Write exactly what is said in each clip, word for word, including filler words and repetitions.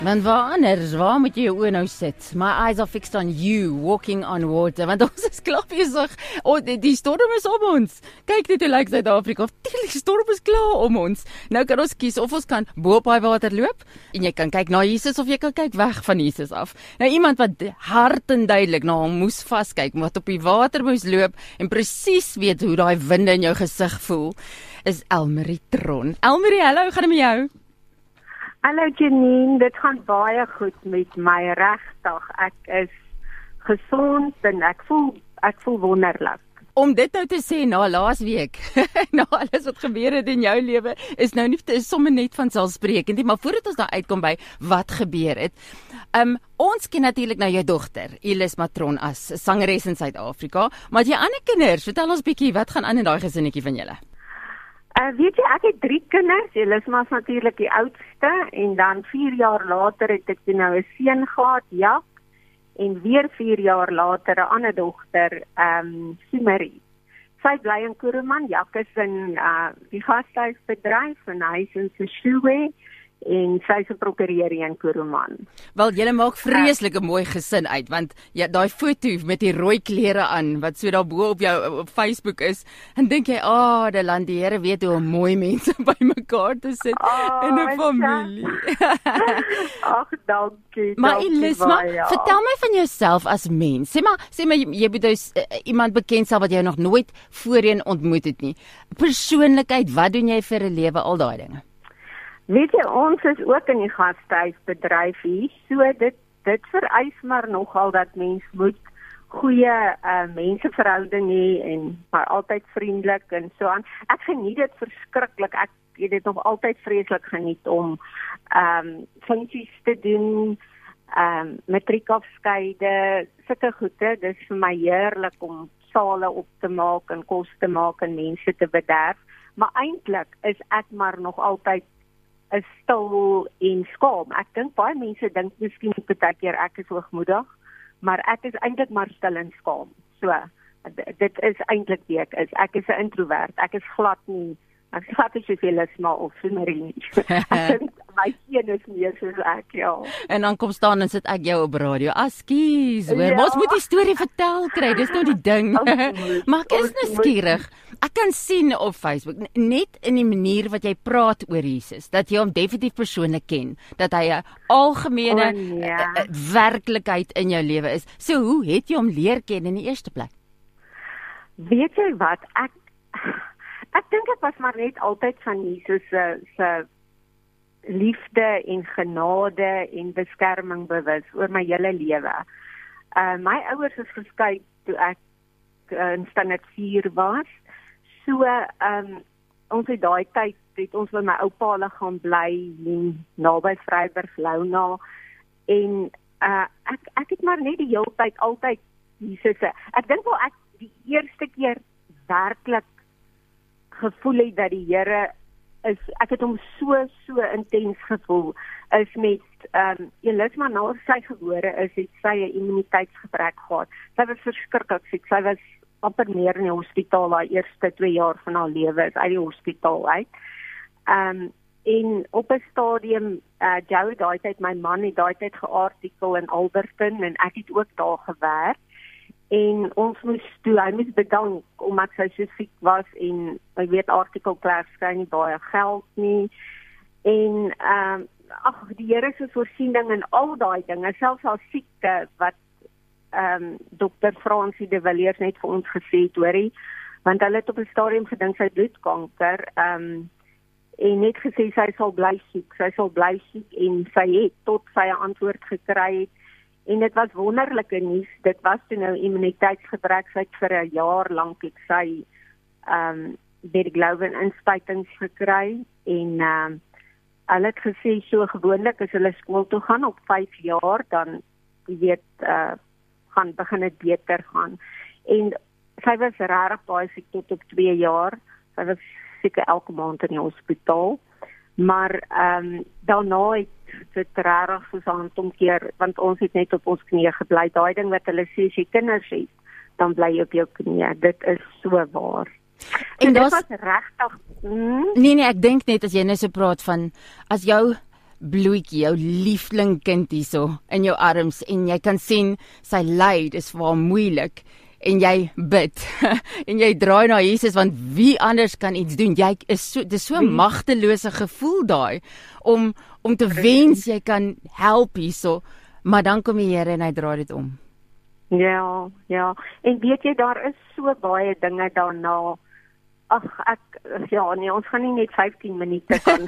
Want waar anders, waar moet jy jou oë nou sit? My eyes are fixed on you, walking on water. Want ons is klaar besig. Oh, die, die storm is om ons. Kyk net hoe lyk Suid-Afrika. Die storm is klaar om ons. Nou kan ons kies of ons kan bo op daai water loop en jy kan kyk na Jesus of jy kan kyk weg van Jesus af. Nou iemand wat hard en duidelik na hom moes vaskyk, wat op die water moes loop en presies weet hoe daai winde in jou gesig voel, is Elmarie Tron. Elmarie, hallo, hoe gaan dit met jou? Hallo Janine, dit gaan baie goed met my regtig. Ek is gesond en ek voel ek voel wonderlik. Om dit nou te sê na laas week, na alles wat gebeur het in jou lewe, is nou nie is sommer net van selfsprekend nie, maar voordat ons daar uitkom by wat gebeur het. Um, ons ken natuurlik nou jou dogter, Elis Matron, as sangeres in Suid-Afrika, maar jy ander kinders, vertel ons bietjie, wat gaan aan in daai gesinnetjie van julle? Uh, weet jy, ek het drie kinders, Elisma is natuurlijk die oudste, en dan vier jaar later het ek nou een seun gehad, Jak, en weer vier jaar later een ander dogter, um, Sumarie. Sy bly in Kuruman, Jak is in uh, die gasthuisbedryf, en hy is in Seshowe, en sy is 'n prokureur in Kuruman. Wel, julle maak vreeslike uh, mooi gesin uit, want ja, daai foto met die rooi klere aan, wat so daar bo op jou op Facebook is, en dink jy, ah, oh, die land, die Here weet hoe mooi mense by mekaar te sit oh, in 'n familie. Ag, dankie. Maar dankie Elisma, ja. vertel my van jouself as mens. Sê maar, sê maar jy moet dus, uh, iemand bekend sal wat jy nog nooit voorheen ontmoet het nie. Persoonlikheid, wat doen jy vir 'n lewe, al daai dinge? Weet jy, ons is ook in die gasthuisbedryf hier, so dit, dit vereis maar nogal dat mens moet goeie uh, menseverhouding hê en maar altyd vriendelik en so aan. Ek geniet dit verskriklik, ek het dit nog altyd vreeslik geniet om um, funksies te doen, um, matriekafskeide, sulke goede, dis vir my heerlik om sale op te maak en kos te maak en mense te bederf, maar eintlik is ek maar nog altyd is stil en skaam. Ek dink baie mense dink miskien baie keer ek is hoogmoedig, maar ek is eintlik maar stil en skaam. So, dit is eintlik wie ek is. Ek is 'n introvert. Ek is glad nie, ek is glad nie soveel as maar of Sumarie. Ek dink my seun is meer soos ek, ja. En dan kom staan en sit ek jou op radio. Askies, hoor. Ja. Ons moet die storie vertel kry. Dis nou die ding. Maar ek is nuuskierig. Ek kan sien op Facebook, net in die manier wat jy praat oor Jesus, dat jy hom definitief persoonlik ken, dat hy 'n algemene oh, nee. uh, werklikheid in jou lewe is. So hoe het jy hom leer ken in die eerste plek? Weet jy wat, ek ek dink ek was maar net altyd van Jesus se se liefde en genade en beskerming bewus oor my hele lewe. Uh, my ouers is geskei toe ek uh, in standaard vier was. So, um, ons het daai tyd, het ons by my oupa hulle gaan bly, naby Vryburg, Launa, en uh, ek, ek het maar net die hele tyd, altyd Jesus, ek dink wel ek die eerste keer werklik gevoel het dat die Here is, ek het hom so, so intens gevoel, is met, um, Elisma na sy gebore is, het sy 'n immuniteitsgebrek gehad. Sy was verskriklik siek, sy was amper meer in die hospitaal, haar eerste twee jaar van haar lewe is uit die hospitaal uit. Um, en op 'n stadium, uh, Joe daai tyd, my man het daai tyd geartikel in Alberton, en ek het ook daar gewerk, en ons moes toe, hy moes bedank, omdat sy so siek was, en jy weet, artikelklerk kry nie baie geld nie, en um, ag, die Here se voorsiening en al daai dinge, selfs haar siekte, wat Um, dokter Fransie de Villiers net vir ons gesê het, hoorie, want hulle het op 'n stadium gedink sy bloedkanker, um, en net gesê sy sal bly siek, sy sal bly siek, en sy het tot sy 'n antwoord gekry het, en dit was wonderlike nuus, dit was toe nou immuniteitsgebrek, sy het vir 'n jaar lank het sy um, Bergloven inspuitings gekry, en um, hulle het gesê, so gewoonlik as hulle skool toe gaan op vyf jaar, dan, jy weet, uh, gaan begin dit beter gaan. En sy was regtig baie siek tot op twee jaar. Sy was seker elke maand in die hospitaal. Maar ehm um, daarna het dit regtig soos 'n handomkeer, want ons het net op ons knieë gebly. Daai ding wat hulle sê, as jy kinders het, dan bly jy op jou knieë. Dit is so waar. En dit was was regtig. Hmm? Nee nee, ek dink net as jy net so praat van as jou bloetjie, jou liefling kind hierso in jou arms en jy kan sien sy ly, dis vir haar moeilik en jy bid en jy draai na Jesus want wie anders kan iets doen? Jy is so dis so 'n magtelose gevoel daai om om te wens jy kan help hierso, maar dan kom die Here en hy draai dit om. Ja, ja. En weet jy, daar is so baie dinge daarna. Ag, ek ja, nee, ons gaan nie net vyftien minute kan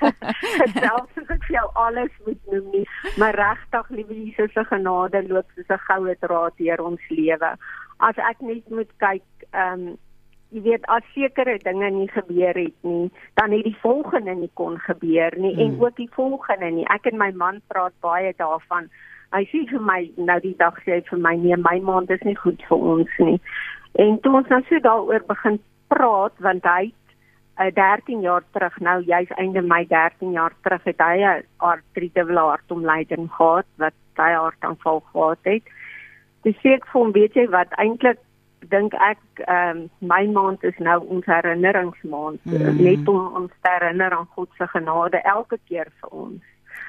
selfs as ek jou alles moet noem nie, maar regtig, liewe Jesus se genade loop soos 'n goue draad deur ons lewe. As ek net moet kyk, ehm um, jy weet, as sekere dinge nie gebeur het nie, dan het die volgende nie kon gebeur nie, hmm. en ook die volgende nie. Ek en my man praat baie daarvan. Hy sê vir my, nou die dag sê hy vir my, nee, my maand is nie goed vir ons nie. En toe ons nou so daaroor begin praat, want hy het uh, dertien jaar terug, nou juist einde my dertien jaar terug, het hy 'n artritis hartomleiding gehad, wat hy hartaanval gehad het. Dus sê ek vir hom, weet jy wat, eintlik dink ek, um, my maand is nou ons herinneringsmaand, mm. net om ons te herinner aan God se genade elke keer vir ons.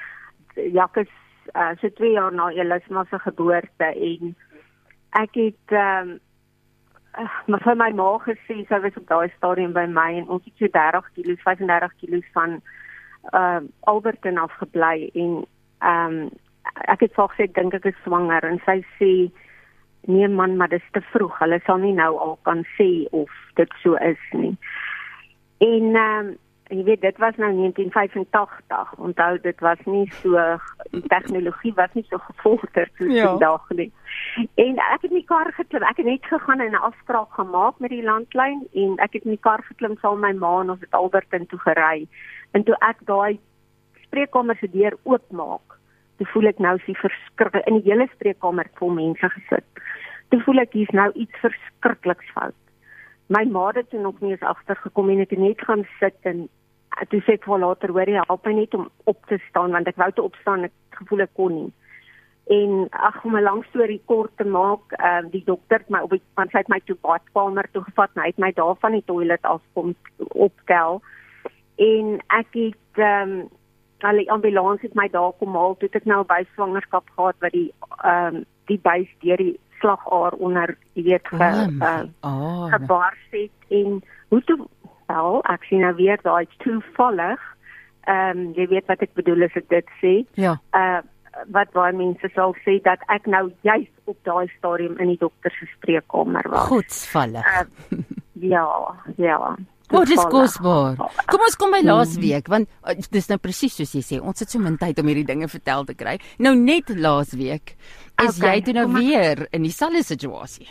Jak is uh, so twee jaar na Elisma se geboorte en ek het um, uh, maar vir my ma gesê, sy was op daai stadium by my en ons het so dertig kilos, vyfendertig kilos van uh, Alberton afgebly en um, ek het vir gesê, ek dink ek is swanger en sy sê, nee man, maar dis te vroeg, hulle sal nie nou al kan sê of dit so is nie. En um, jy weet, dit was nou negentien vyfentagtig, onthou, dit was nie so, die tegnologie was nie so gevorderd soos ja. vandag nie. En ek het in die kar geklim, ek het net gegaan en 'n afspraak gemaak met die landlyn, en ek het in die kar geklim saam met my ma en ons het Alberton toe gery. En toe ek daai spreekkamer se deur oopmaak, toe voel ek nou is die verskriklik, in die hele spreekkamer vol mense gesit. Toe voel ek, hier's nou iets verskrikliks fout. My ma het toe nog nie eens agtergekom en ek het net gaan sit en toe sê ek vir later, hoor jy, help my net om op te staan, want ek wou te opstaan, ek gevoel ek kon nie. En ag, om 'n lang storie kort te maak, uh, die dokter het my op die, want sy het my toe badkamer toe gevat, en hy het my daar van die toilet af kom optel. En ek het um, al die ambulans het my daar kom haal, toe het ek nou by swangerskap gehad, wat die um, die buis deur die slagaar onder, jy weet, ge, uh, oh, gebars het, en hoe toe, wel, ek sien nou weer, daar is toevallig, um, jy weet wat ek bedoel as ek dit sê, ja. uh, wat baie mense sal sê, dat ek nou juist op daai stadium in die dokter se spreekkamer was. Godsvallig. Uh, ja, ja. Oh, dis kosbaar. Kom ons kom by laas week, want uh, dis nou presies soos jy sê, ons het so min tyd om hierdie dinge vertel te kry. Nou net laas week, is okay, jy toe nou weer in dieselfde situasie?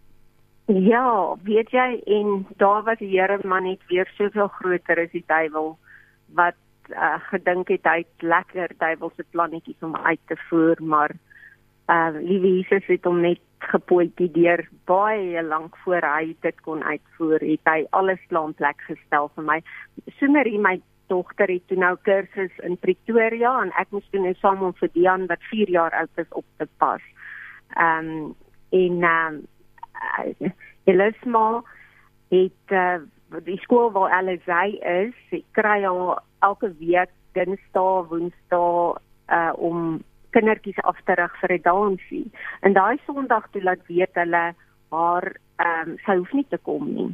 Ja, weet jy, en daar was die Here maar net weer soveel groter as die duiwel, wat uh, gedink het, hy het lekker duiwelse plannetjies om uit te voer, maar uh, liewe Jesus het hom net gepootjie deur baie lank voor hy dit kon uitvoer, het hy alles klaar in plek gestel vir my. Somerie, my dogter het toe nou kursus in Pretoria, en ek moes toe nou saam om vir Dian, wat vier jaar oud is, op te pas. Um, en um, uh, Elisma het uh, die skool waar Alizé is, ek kry al elke week Dinsdae, Woensdae uh, om kindertjies af te rig vir 'n dansie. En daai Sondag toe laat weet hulle haar, um, sy hoef nie te kom nie.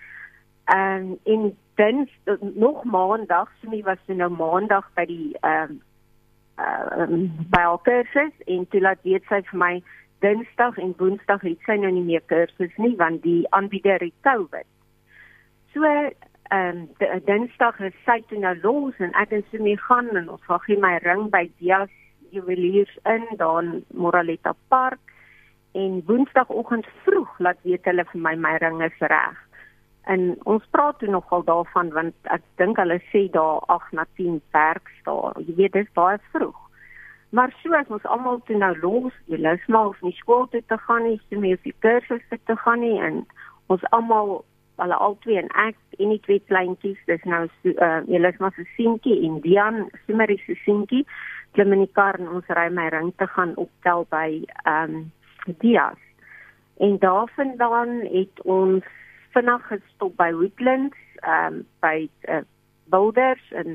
Um, en dins, nog maandag, Sumi was toe nou maandag by die um, um, by haar kursus, en toe laat weet sy vir my, Dinsdag en Woensdag het sy nou nie meer kursus nie, want die aanbieder het COVID. So, um, Dinsdag is sy toe nou los, en ek en Sumi gaan, en ons gaan gee my ring by Dias juweliers in, daar in Moraletta Park, en woensdagoggend vroeg laat weet hulle vir my, my ring is reg. En ons praat toe nogal daarvan, want ek dink hulle sê daar agt na tien werksdae, jy weet, dis baie vroeg. Maar so as ons almal toe nou los, Elisma hoef nie skool toe te gaan nie, so meer die kursus te gaan nie, en ons almal, hulle al twee en ek, en die twee kleintjies, dis nou uh, Elisma se seentjie en Dian, Sumerie se seentjie, klim in die kar en ons ry my ring te gaan optel by um, Dias. En daarvandaan het ons vinnig gestop by Woodlands, um, by uh, Boulders, en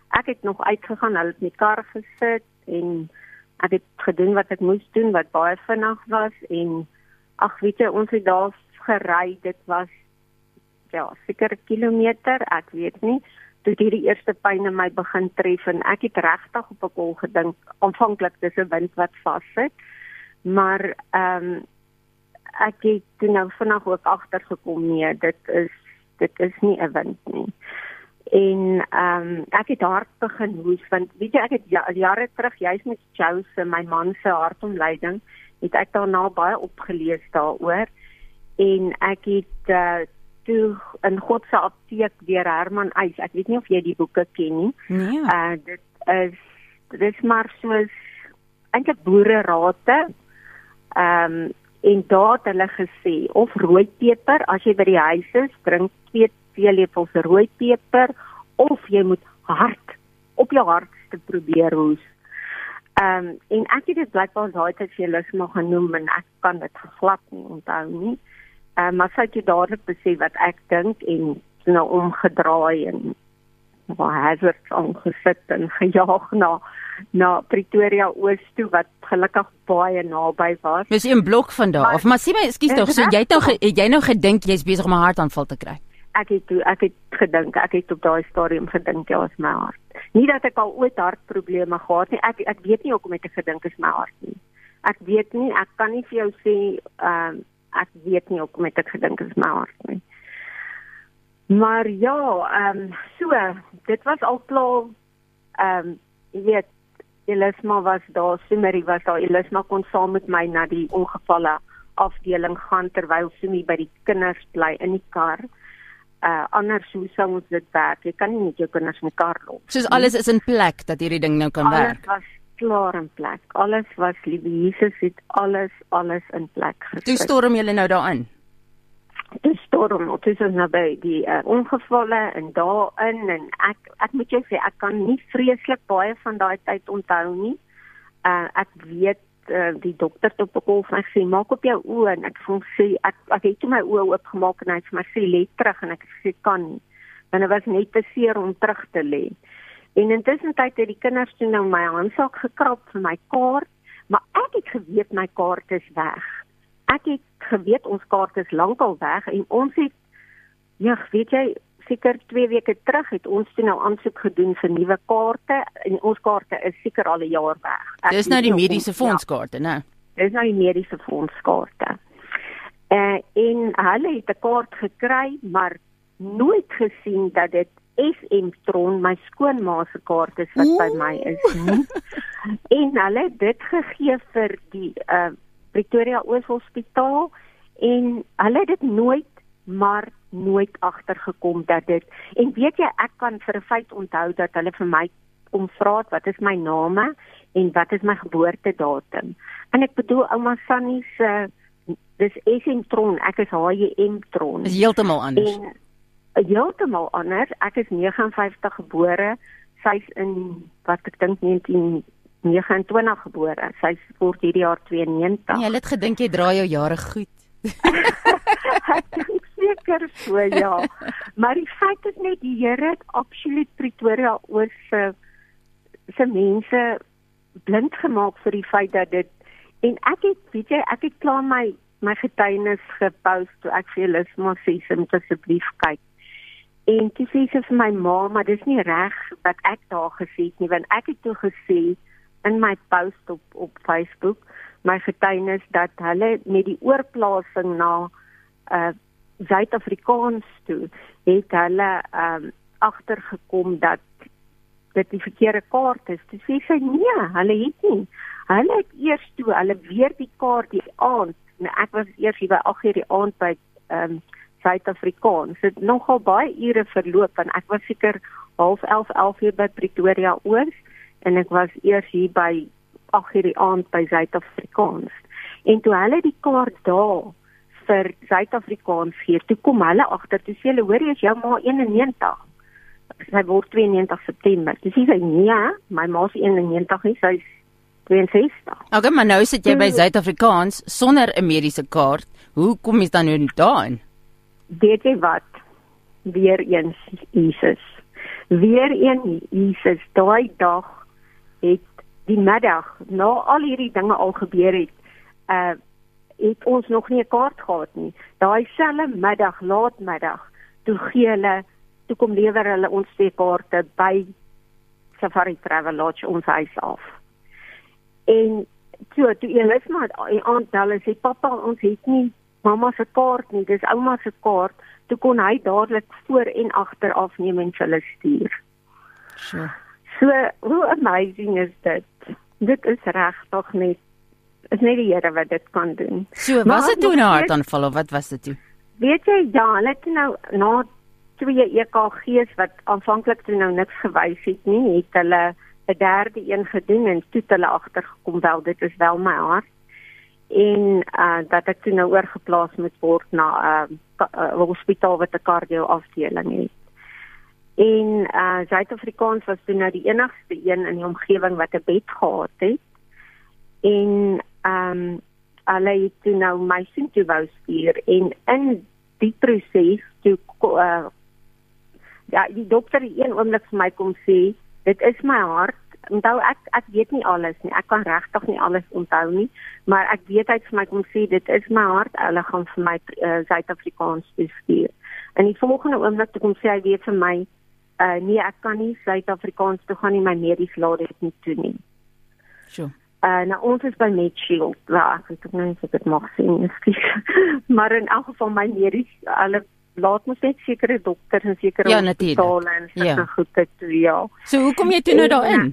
ek het nog uitgegaan, hulle het in die kar gesit en ek het gedoen wat ek moes doen, wat baie vinnig was en ag weet jy, ons het daar gery, dit was ja, seker 'n kilometer, ek weet nie, toe hierdie eerste pyn in my begin tref en ek het regtig op 'n kol gedink, aanvanklik dis 'n wind wat vassit, maar ehm um, ek het toe nou vinnig ook agtergekom, nee, dit is dit is nie 'n wind nie. En ehm um, ek het hard begin hoes, want weet jy, ek het ja, jare terug, juist met Joe se, my man se hartomleiding, het ek daarna baie opgelees daaroor, en ek het uh, toe in God se apteek deur Herman Eis, ek weet nie of jy die boeke ken nie, nee. uh, dit is, dit is maar soos, eintlik boererate, ehm um, en daar het hulle gesê, of rooipeper, as jy by die huis is, drink twee teelepels rooipeper, of jy moet hard, op jou hardste probeer hoes. Um, en ek het dit blykbaar daai tyd vir julle maar genoem, en ek kan dit glad nie onthou nie. Um, maar sy het jy dadelik besef wat ek dink, en nou omgedraai, en waar hazards aangesit, en gejaag na na Pretoria Oos toe, wat gelukkig baie naby was. Dis 'n blok van daar af, maar sê my, ekskuus tog, so jy het nou, ge, het jy nou gedink jy's besig om 'n hartaanval te kry? Ek het toe, ek het gedink, ek het op daai stadium gedink, ja, is my hart. Nie dat ek al ooit hartprobleme gehad nie, ek ek weet nie hoekom ek gedink is my hart nie. Ek weet nie, ek kan nie vir jou sê, ehm um, ek weet nie hoekom ek gedink is my hart nie. Maar ja, ehm um, so, dit was al klaar, ehm um, jy weet, Elisma was daar, Sumeri was daar, Elisma kon saam met my na die ongevalle afdeling gaan, terwyl Sumi by die kinders bly in die kar. Uh, anders hoe sou ons dit werk? Jy kan nie met jou kinders in die kar loop. Soos alles is in plek, dat hierdie ding nou kan alles werk. Alles was klaar in plek. Alles was, liewe Jesus het alles, alles in plek gesit. Toe storm julle nou daarin? Toe storm, toe is ons nou by die uh, ongevalle en daarin, en ek, ek moet jou sê, ek kan nie vreeslik baie van daai tyd onthou nie. Uh, ek weet, uh, die dokter het op 'n kol vir my gesê, maak op jou oë, en ek voel sê, ek, ek het toe my oë oopgemaak, en hy het vir my sê, lê terug, en ek het gesê, kan nie. En dit was net te seer om terug te lê. En intussen tyd het die kinders toe nou my handsak gekrap vir my kaart, maar ek het geweet my kaart is weg. Ek het geweet ons kaart is lankal weg, en ons het, ja, weet jy, seker twee weke terug het ons toe nou aansoek gedoen vir nuwe kaarte, en ons kaarte is seker al 'n jaar weg. Dis nou die mediese fondskaarte, né? Dis nou die mediese fondskaarte. Uh, en hulle het 'n kaart gekry, maar nooit gesien dat dit S M-tron, my skoonma se kaart is wat Oeh. by my is nie. En hulle het dit gegee vir die uh, Pretoria Oos Hospitaal, en hulle het dit nooit, maar nooit agtergekom dat dit, en weet jy, ek kan vir 'n feit onthou dat hulle vir my omvra het, wat is my name, en wat is my geboortedatum. En ek bedoel, ouma Sannie se, dis S M-tron, ek is H J M-tron. Is heeltemal anders. En, heeltemal anders, ek is negentig en vyftig gebore, sy is in, wat ek dink, negentien negentig en twintig gebore, sy is word hierdie jaar twee en negentig. Ja, jy het gedink jy dra jou jare goed. Ek dink seker so, ja. Maar die feit is net, die Here het absoluut Pretoria Oos se se mense blind gemaak vir die feit dat dit, en ek het, weet jy, ek het klaar my, my getuienis gepost, toe ek vir julle maar sê, sy moet asseblief kyk. En toe sê sy vir my ma, maar dis nie reg wat ek daar gesê het nie, want ek het toe gesê, in my post op, op Facebook, my getuienis, dat hulle met die oorplasing na uh, Suid-Afrikaans toe, het hulle um, agtergekom dat dit die verkeerde kaart is. Toe sê sy, nee, hulle het nie. Hulle het eers toe, hulle weer die kaart die aand, nou ek was eers hier by agt uur die aand by um, Suid-Afrikaans. Dit het nogal baie ure verloop, en ek was seker half elf, elf uur by Pretoria Oos, en ek was eers hier by agt uur die aand by Suid-Afrikaans. En toe hulle die kaart daar vir Suid-Afrikaans gee, toe kom hulle agter, toe sê hulle, hoor jy, is jou ma een en negentig? Sy word twee en negentig September. Toe sê sy, nee, my ma is een en negentig nie, sy is twee en sestig. Okay, maar nou sit jy by Suid-Afrikaans sonder 'n mediese kaart. Hoe kom jy dan nou daarin? Weet jy wat? Weer eens, Jesus. weer een Jesus, daai dag het die middag, na al hierdie dinge al gebeur het, uh, het ons nog nie 'n kaart gehad nie. Daai selfe middag, laatmiddag, toe gee hulle, toe kom lewer hulle ons twee kaarte by Safari Travel Lodge ons huis af. En so, toe Elisma aantel en sê, papa, ons het nie mamma se kaart nie, dis ouma se kaart, toe kon hy dadelik voor en agter afneem en hulle stuur. Sure. So, hoe amazing is dit? Dit is regtig net, is net die Here wat dit kan doen. So, was dit toe 'n hartaanval of wat was dit toe? Weet jy, ja, hulle het nou, na twee E K G's wat aanvanklik toe nou niks gewys het nie, het hulle 'n derde een gedoen en toe het hulle agtergekom, wel, dit is wel my hart. En uh, dat ek toe nou oorgeplaas moet word na 'n uh, uh, hospitaal wat 'n cardio afdeling het. En uh, Suid-Afrikaans was toe nou die enigste een in die omgewing wat 'n bed gehad het. En um, hulle het toe nou my sien toe wou stuur. En in die proses, toe, uh, ja, die dokter die een oomblik vir my kom sê, dit is my hart. Onthou, ek, ek weet nie alles nie, ek kan regtig nie alles onthou nie, maar ek weet hy vir my kom sê, dit is my hart, hulle gaan vir my uh, Suid-Afrikaans stuur. En die volgende oomblik toe kom sê hy weer vir my, uh, nee, ek kan nie Suid-Afrikaans toe gaan nie, my medies laat dit nie toe nie. Sure. Uh, nou, ons is by Medshield, ja, ek weet ook nie of ek dit mag sê, maar in elk geval my medies, hulle laat ons net sekere dokters en sekere ja, hospitale en sulke ja. goede toe, ja. So, hoe kom jy toe nou daarin?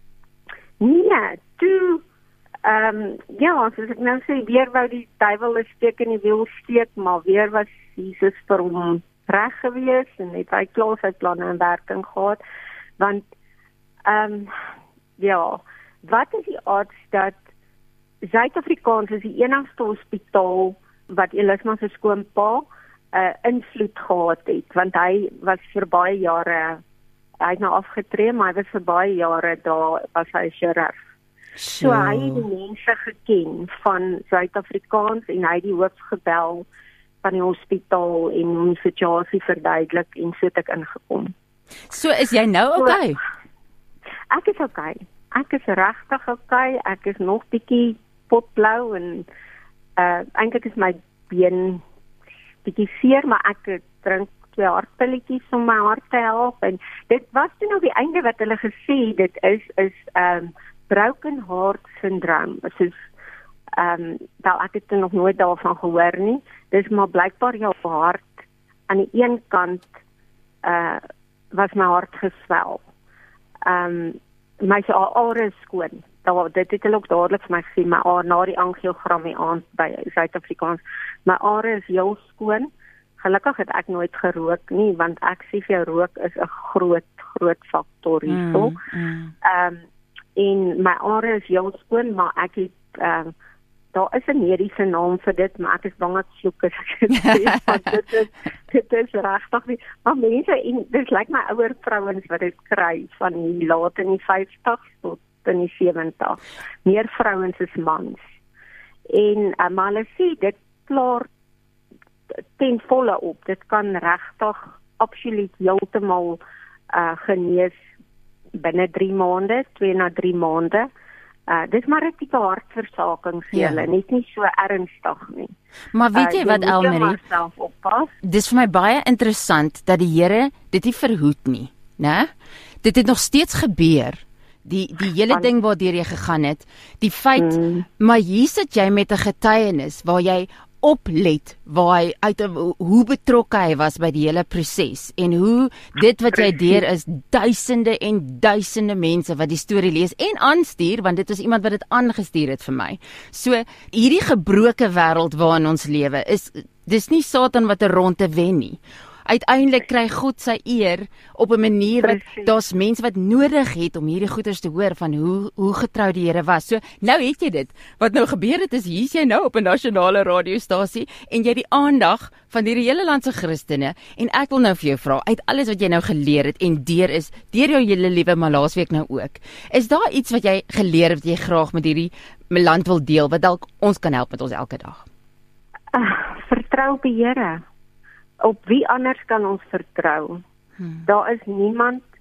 Nee, toe, um, ja, soos ek nou sê, weer wou die duiwel 'n steek in die wiel steek, maar weer was Jesus vir hom reg gewees en het hy klaar sy planne in werking gehad, want, um, ja, wat is die odds dat Suid-Afrikaans is die enigste hospitaal wat Elisma se skoonpa uh, invloed gehad het, want hy was vir baie jare, hy het nou afgetree, maar hy was vir baie jare daar, was hy chirurg. So, so hy het die mense geken van Suid-Afrikaans en hy het die hoof gebel van die hospitaal en hom die situasie verduidelik en so het ek ingekom. So, is jy nou okay? So, ek is okay. Ek is regtig okay. Ek is nog bietjie potblou en uh, eintlik is my been bietjie seer, maar ek drink twee hartpilletjies om my hart te help en dit was toe nou die einde wat hulle gesê dit is is um, broken heart syndrome. Soos um, wel ek het nog nooit daarvan gehoor nie. Dis maar blykbaar jou hart aan die een kant uh, was my hart geswel. Um, my are is skoon. Daar, dit het hulle ook dadelik vir my gesê, my are na die angiogram hier aan by Suid-Afrikaans. My are is heel skoon. Gelukkig het ek nooit gerook nie, want ek sê vir jou rook is 'n groot, groot faktor hierso. Mm, mm. Um, en my are is heel skoon, maar ek het, um, daar is 'n mediese naam vir dit, maar ek is bang dat vloek as ek dit sê, want dit is, dit is regtig nie. Maar mense, en dit lyk my ouer vrouens wat dit kry, van die laat in die vyftig tot in die sewentig. Meer vrouens as mans. En um, maar hulle sê, dit klaar ten volle op. Dit kan regtig absoluut heeltemal uh, genees binne drie maande, twee na drie maande. Uh, dis maar 'n tipe hartversaking vir hulle, ja. Net nie so ernstig nie. Maar weet jy uh, wat, Elmarie? Dis vir my baie interessant dat die Here dit nie verhoed nie, né? Dit het nog steeds gebeur. Die die hele ding waardeur jy gegaan het, die feit, mm. maar hier sit jy met 'n getuienis waar jy oplet waar hy uit hoe betrokke hy was by die hele proses en hoe dit wat jy deur is duisende en duisende mense wat die storie lees en aanstuur, want dit is iemand wat dit aangestuur het vir my. So hierdie gebroke wêreld waarin ons lewe is dis nie Satan wat 'n ronde wen nie. Uiteindelik kry God sy eer op 'n manier wat daar's mense wat nodig het om hierdie goeders te hoor van hoe hoe getrou die Here was. So nou het jy dit. Wat nou gebeur het is hier's jy nou op 'n nasionale radiostasie en jy die aandag van hierdie hele land se Christene en ek wil nou vir jou vra uit alles wat jy nou geleer het en deur is deur jou hele lewe maar laasweek nou ook. Is daar iets wat jy geleer het wat jy graag met hierdie land wil deel wat dalk ons kan help met ons elke dag? Uh, vertrou op die Here. Op wie anders kan ons vertrou? Hmm. Daar is niemand,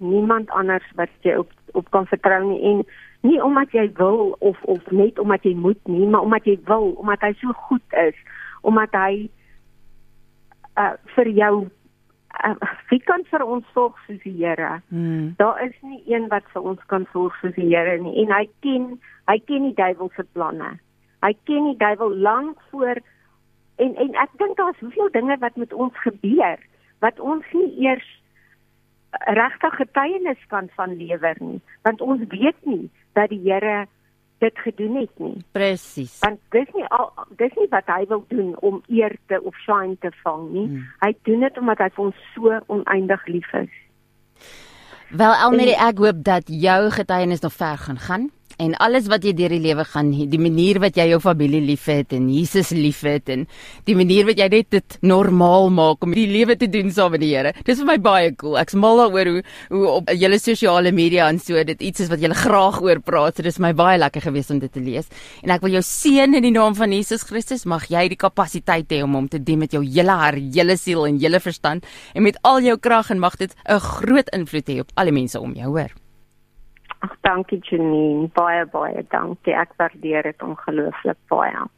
niemand anders wat jy op op kan vertrou nie, en nie omdat jy wil of of net omdat jy moet nie, maar omdat jy wil, omdat hy so goed is, omdat hy uh, vir jou uh, wie kan vir ons sorg soos die Here? Hmm. Daar is nie een wat vir ons kan sorg soos die Here nie, en hy ken hy ken die duiwel se planne. Hy ken die duiwel lank voor, en en ek dink daar's soveel dinge wat met ons gebeur wat ons nie eers regtig getuienis kan van lewer nie, want ons weet nie dat die Here dit gedoen het nie. Presies. Want dis nie al, dis nie wat hy wil doen om eer te of shine te vang nie. Hmm. Hy doen dit omdat hy vir ons so oneindig lief is. Wel, Elmarie, ek hoop dat jou getuienis nog ver gaan gaan. En alles wat jy deur die lewe gaan, die manier wat jy jou familie liefhet en Jesus liefhet en die manier wat jy net dit normaal maak om die lewe te doen saam met die Here. Dis vir my baie cool. Ek's mal daaroor hoe hoe op julle sosiale media en so dit iets is wat julle graag oor praat. So dis my baie lekker gewees om dit te lees. En ek wil jou seën in die naam van Jesus Christus. Mag jy die kapasiteit hê om hom te dien met jou hele hart, hele siel en hele verstand en met al jou krag, en mag dit 'n groot invloed hê op alle mense om jou, hoor. Ag, dankie Janine, baie baie dankie. Ek waardeer dit ongelooflik baie.